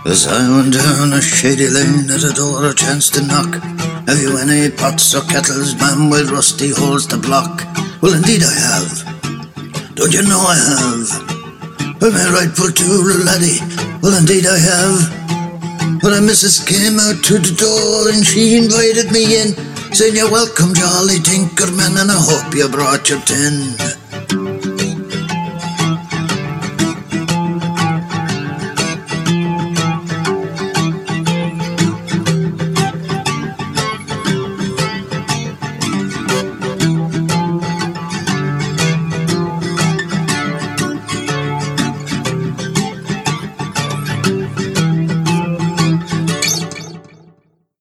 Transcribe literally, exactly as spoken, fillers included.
As I went down a shady lane, at a door I chanced to knock. Have you any pots or kettles, ma'am, with rusty holes to block? Well, indeed I have. Don't you know I have? I'm a rightful tool, laddie. Well, indeed I have. But a missus came out to the door and she invited me in, saying, "You're welcome, jolly tinkerman, and I hope you brought your tin."